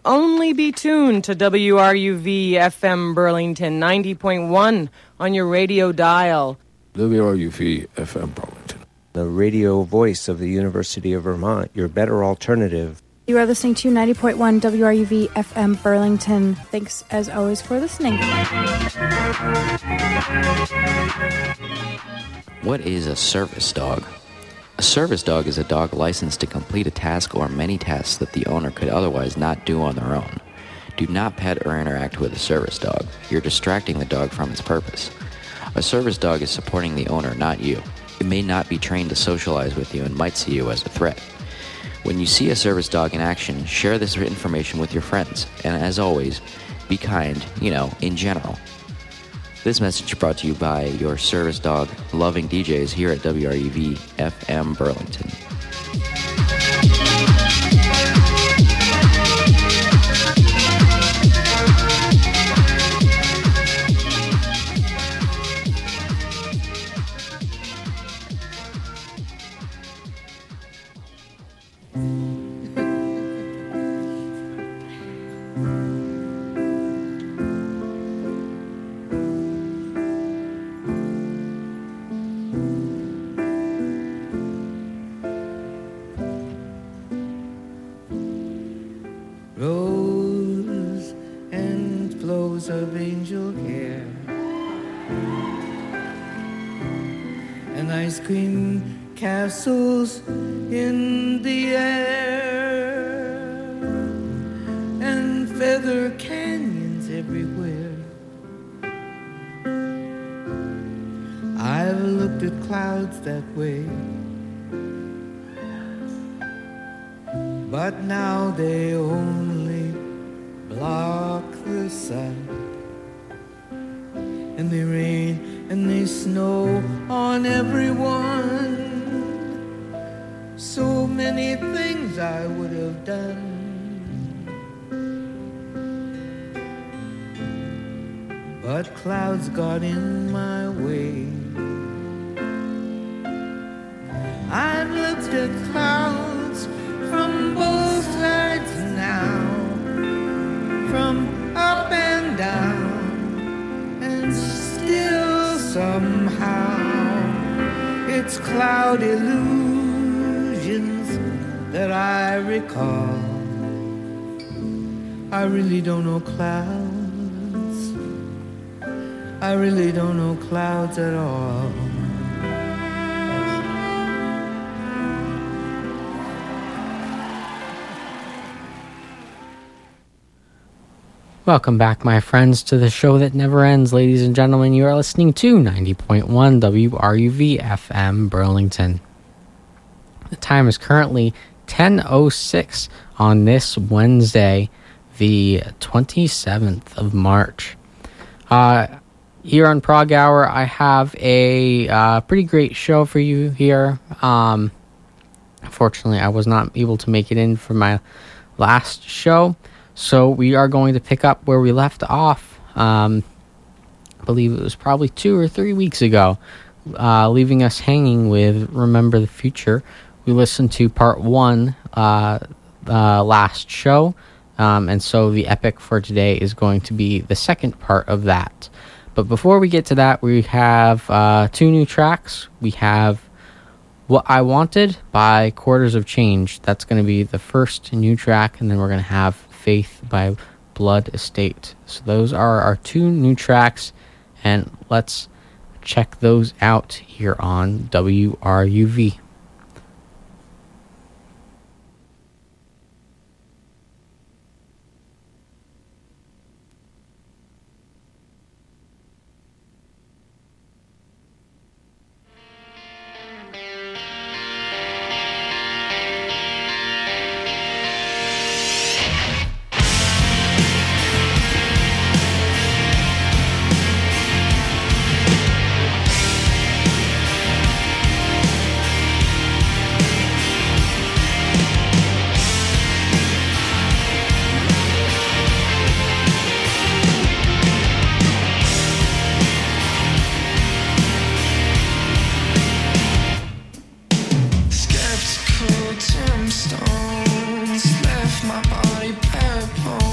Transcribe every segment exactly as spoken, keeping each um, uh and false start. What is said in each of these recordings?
only be tuned to W R U V F M Burlington ninety point one on your radio dial. W R U V F M Burlington, the radio voice of the University of Vermont, your better alternative. You are listening to ninety point one W R U V F M Burlington. Thanks, as always, for listening. What is a service dog? A service dog is a dog licensed to complete a task or many tasks that the owner could otherwise not do on their own. Do not pet or interact with a service dog. You're distracting the dog from its purpose. A service dog is supporting the owner, not you. It may not be trained to socialize with you and might see you as a threat. When you see a service dog in action, share this information with your friends. And as always, be kind, you know, in general. This message brought to you by your service dog loving D Js here at W R U V F M Burlington. Of angel hair and ice cream castles in the air and feather canyons everywhere. I've looked at clouds that way, but now they only block the sun. And they rain and they snow on everyone. So many things I would have done, but clouds got in my way. I've looked at clouds from both sides now, from up and down. Still somehow it's cloud illusions that I recall. I really don't know clouds. I really don't know clouds at all. Welcome back, my friends, to the show that never ends. Ladies and gentlemen, you are listening to ninety point one W R U V F M Burlington. The time is currently ten oh six on this Wednesday, the twenty-seventh of March. Uh, here on Prog Hour, I have a uh, pretty great show for you here. Um, unfortunately, I was not able to make it in for my last show. So we are going to pick up where we left off. Um, I believe it was probably two or three weeks ago, uh, leaving us hanging with Remember the Future. We listened to part one uh, uh, last show, um, and so the epic for today is going to be the second part of that. But before we get to that, we have uh, two new tracks. We have What I Wanted by Quarters of Change. That's going to be the first new track, and then we're going to have Faith by Blood Estate. So those are our two new tracks, and let's check those out here on W R U V. Skeptical tombstones left my body purple.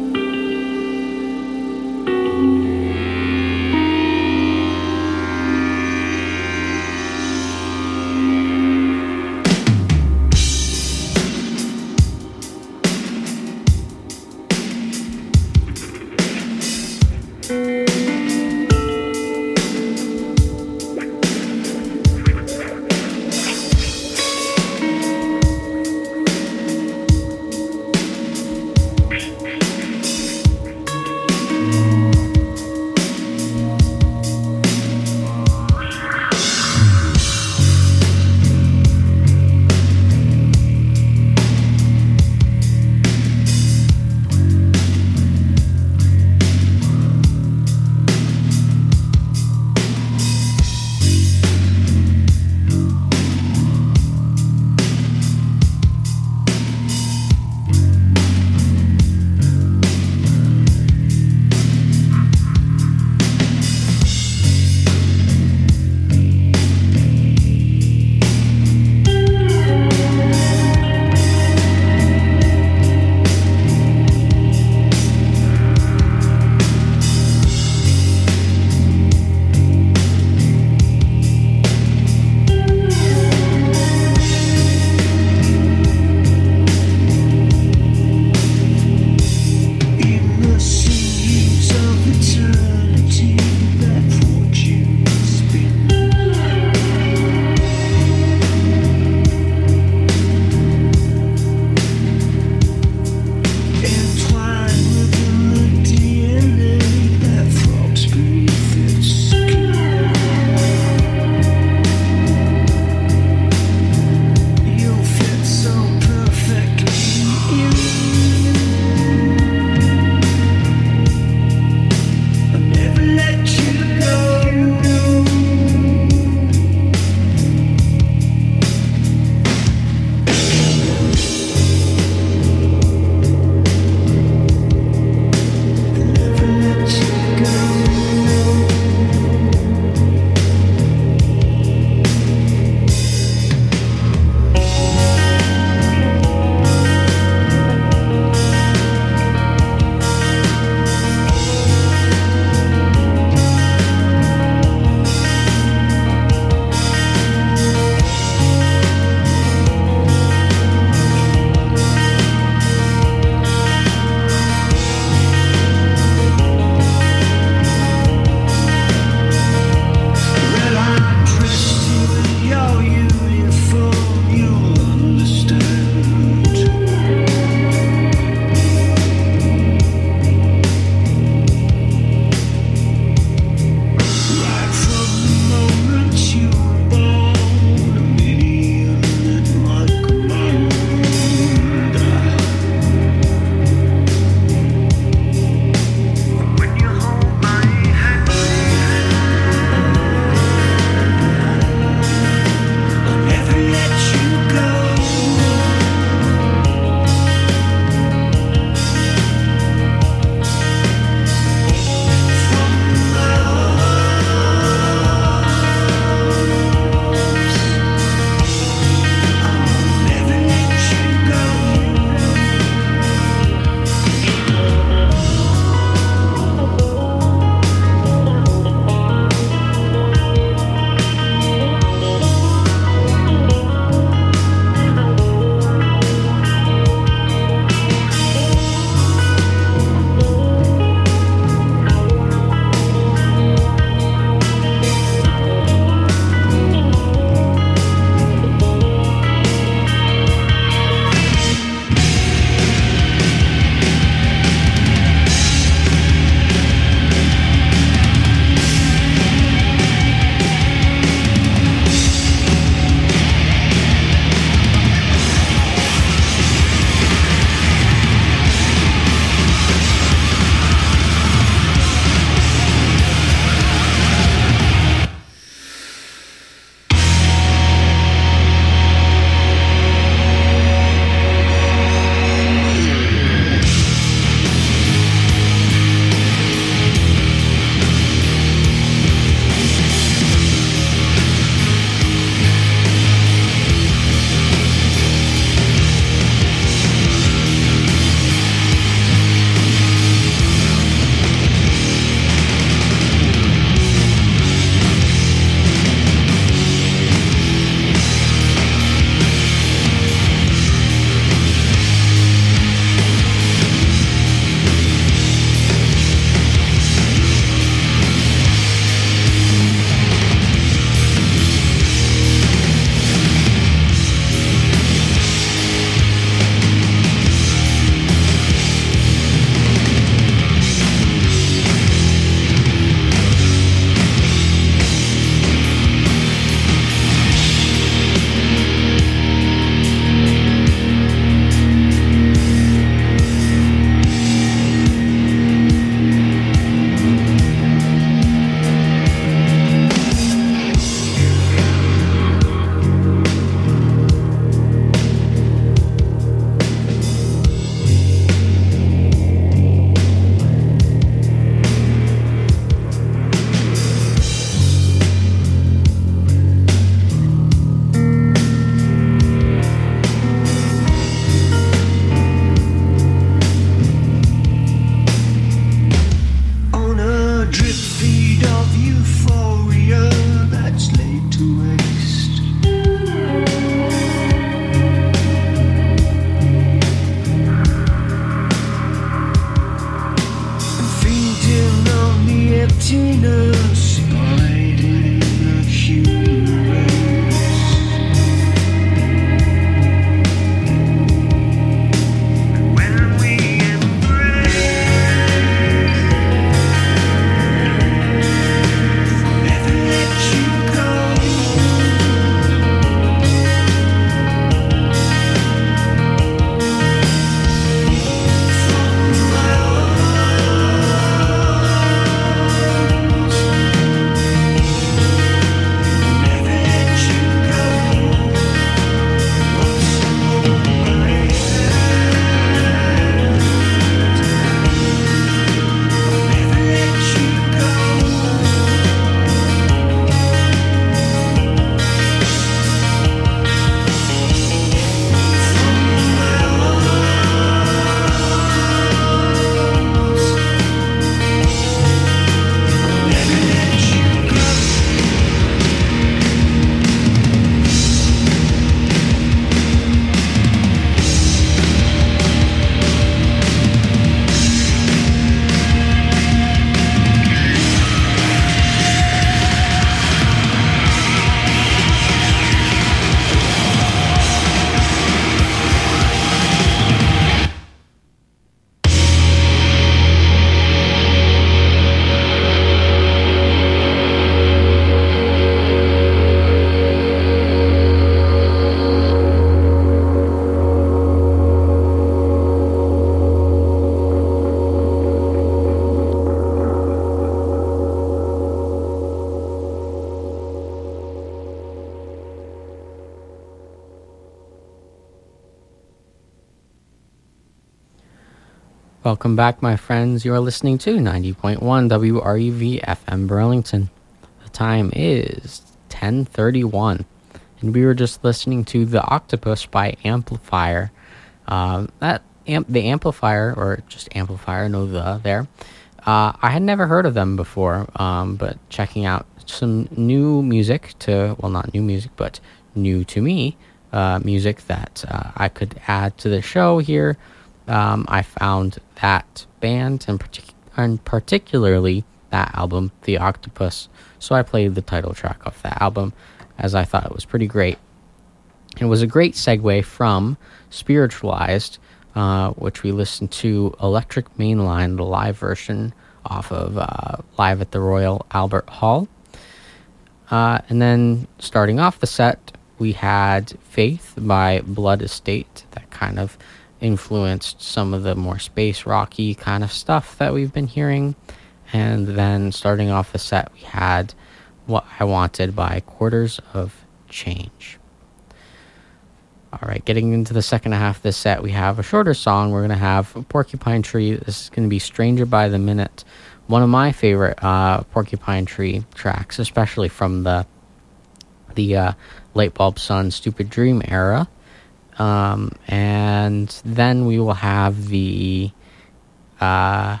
Welcome back, my friends. You are listening to ninety point one W R U V F M Burlington. The time is ten thirty-one, and we were just listening to The Octopus by Amplifier. Um, that amp, the Amplifier, or just Amplifier, no the there. Uh, I had never heard of them before, um, but checking out some new music to, well, not new music, but new to me, uh, music that uh, I could add to the show here. Um, I found that band and, partic- and particularly that album, The Octopus. So I played the title track of that album as I thought it was pretty great. It was a great segue from Spiritualized, uh, which we listened to Electric Mainline, the live version off of uh, Live at the Royal Albert Hall. Uh, and then starting off the set, we had Faith by Blood Estate, that kind of influenced some of the more space rocky kind of stuff that we've been hearing. And then starting off the set, we had What I Wanted by Quarters of Change. All right, getting into the second half of the set, we have a shorter song. We're going to have Porcupine Tree. This is going to be Stranger by the Minute, one of my favorite uh, Porcupine Tree tracks, especially from the the uh, Light Bulb Sun Stupid Dream era. Um, and then we will have the uh,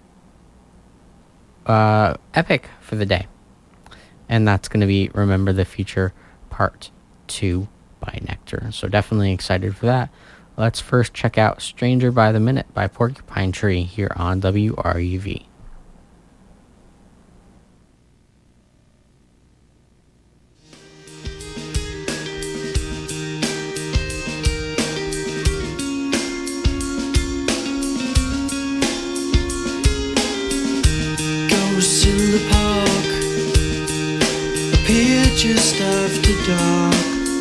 uh, epic for the day. And that's going to be Remember the Future Part two by Nectar. So definitely excited for that. Let's first check out Stranger by the Minute by Porcupine Tree here on W R U V. Ghosts in the park appear just after dark.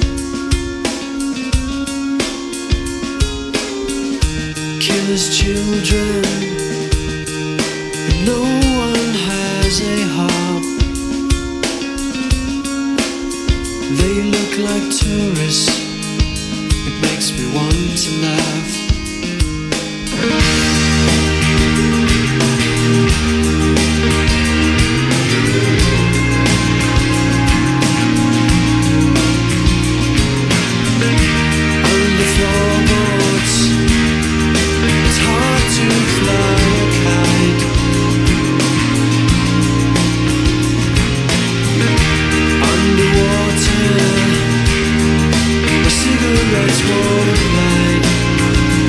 Killer's children, and no one has a heart. They look like tourists, it makes me want to laugh. On the floorboards, it's hard to fly a kite. Underwater, my cigarettes won't light.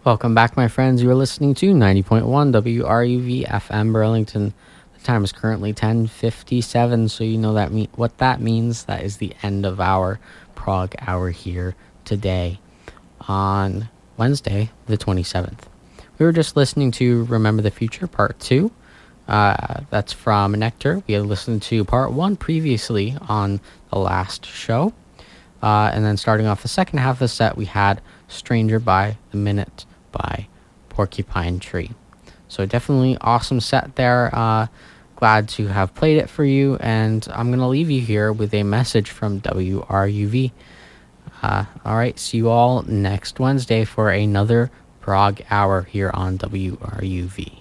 Welcome back, my friends. You are listening to ninety point one W R U V F M Burlington. The time is currently ten fifty-seven, so you know that me- what that means. That is the end of our prog hour here today on Wednesday, the twenty-seventh. We were just listening to Remember the Future, Part two. Uh, that's from Nectar. We had listened to Part one previously on the last show. Uh, and then starting off the second half of the set, we had Stranger by the Minute by Porcupine Tree. So definitely awesome set there. Uh, glad to have played it for you. And I'm going to leave you here with a message from W R U V. Uh, all right, see you all next Wednesday for another prog hour here on W R U V.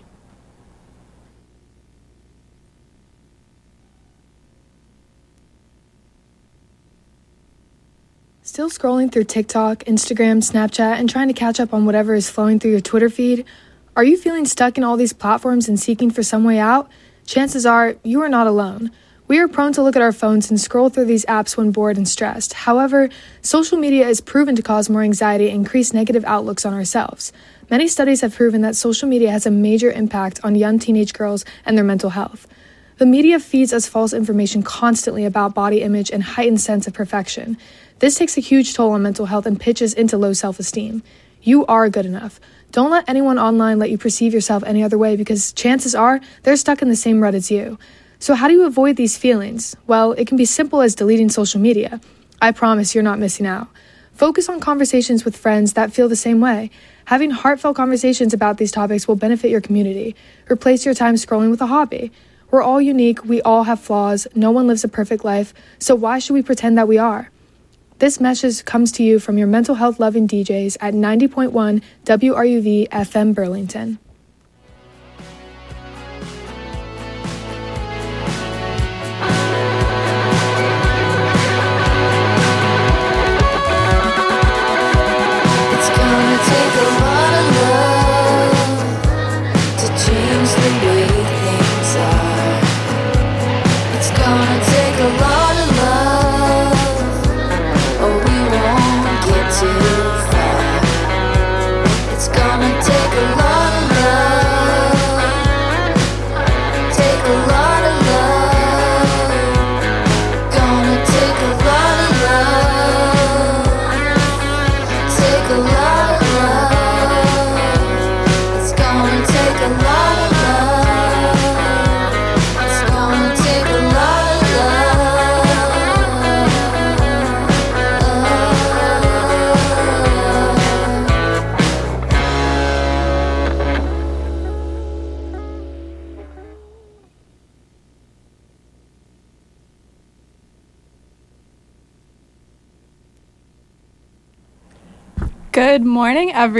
Still scrolling through TikTok, Instagram, Snapchat, and trying to catch up on whatever is flowing through your Twitter feed? Are you feeling stuck in all these platforms and seeking for some way out? Chances are you are not alone. We are prone to look at our phones and scroll through these apps when bored and stressed. However, social media is proven to cause more anxiety and increase negative outlooks on ourselves. Many studies have proven that social media has a major impact on young teenage girls and their mental health. The media feeds us false information constantly about body image and heightened sense of perfection. This takes a huge toll on mental health and pitches into low self-esteem. You are good enough. Don't let anyone online let you perceive yourself any other way, because chances are they're stuck in the same rut as you. So how do you avoid these feelings? Well, it can be simple as deleting social media. I promise you're not missing out. Focus on conversations with friends that feel the same way. Having heartfelt conversations about these topics will benefit your community. Replace your time scrolling with a hobby. We're all unique, we all have flaws, no one lives a perfect life, so why should we pretend that we are? This message comes to you from your mental health loving D Js at ninety point one W R U V F M Burlington. It's gonna take a lot of love to change the way things are. It's gonna take a lot of love, or we won't get too far. It's gonna take a lot of love, take a lot of love. Gonna take a lot of love, take a lot of love. It's gonna take a lot of love. It's gonna take a lot of Good morning, everyone.